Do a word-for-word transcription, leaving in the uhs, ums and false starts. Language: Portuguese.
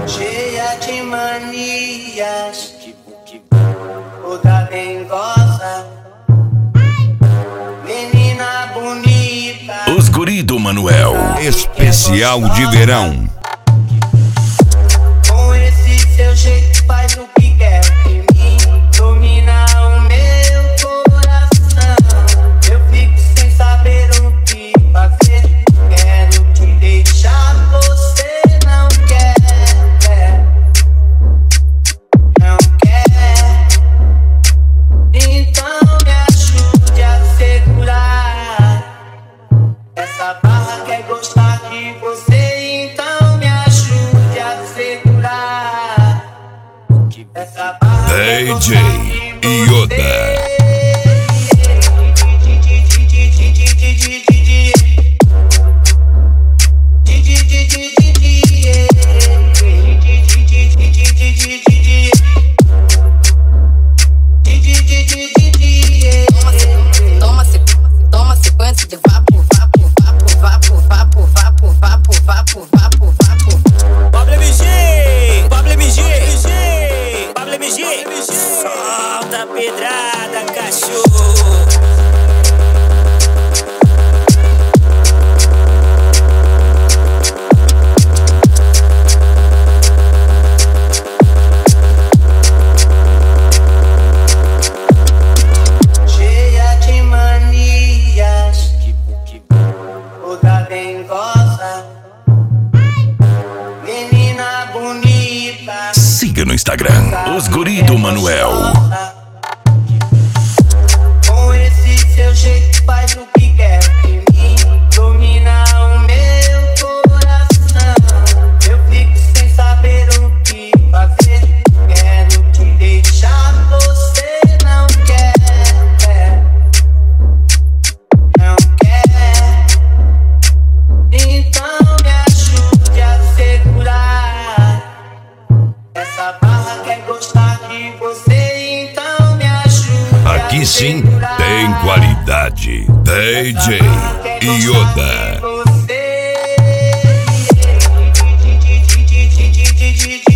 cheia de manias, toda dengosa, menina bonita. Os guri do Manuel, especial de verão. Com esse seu jeito faz o que quer de mim, domina o meu coração. Eu fico sem saber o que fazer, quero te deixar, você não quer, não quer. Então me ajude a segurar essa barra, quer gostar de você, então me ajude a segurar essa barra. D J Yoda. Toma sequência de vapo, vapo, vapo, vapo, vapo, vapo, vapo, vapo, vapo, vapo. Pablo M G, Pablo M G, Pablo M G, solta a pedrada, cachorro. Cheia de manias, toda dengosa, menina bonita. Siga no Instagram, os guri do Manuel. Com esse seu jeito faz o que quer de mim, domina o meu coração. Eu fico sem saber o que fazer, quero te deixar, você não quer, não quer. Então me ajude a segurar essa barra, quer gostar de você, então me ajude. Aqui sim tem qualidade. D J Yoda. Você